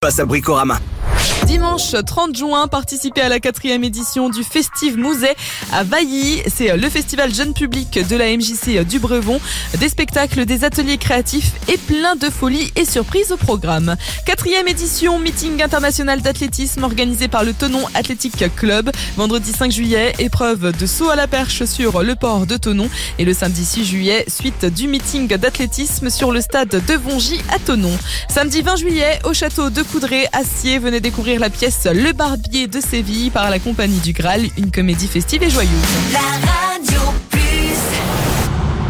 passe à Bricorama. Dimanche 30 juin, participez à la 4e édition du Festive Mouzet à Vailly. C'est le festival jeune public de la MJC du Brevon. Des spectacles, des ateliers créatifs et plein de folies et surprises au programme. 4e édition, meeting international d'athlétisme organisé par le Thonon Athletic Club. Vendredi 5 juillet, épreuve de saut à la perche sur le port de Thonon. Et le samedi 6 juillet, suite du meeting d'athlétisme sur le stade de Vongy à Thonon. Samedi 20 juillet, au château de Coudray à Sciez, venez découvrir la pièce Le Barbier de Séville par la compagnie du Graal, une comédie festive et joyeuse.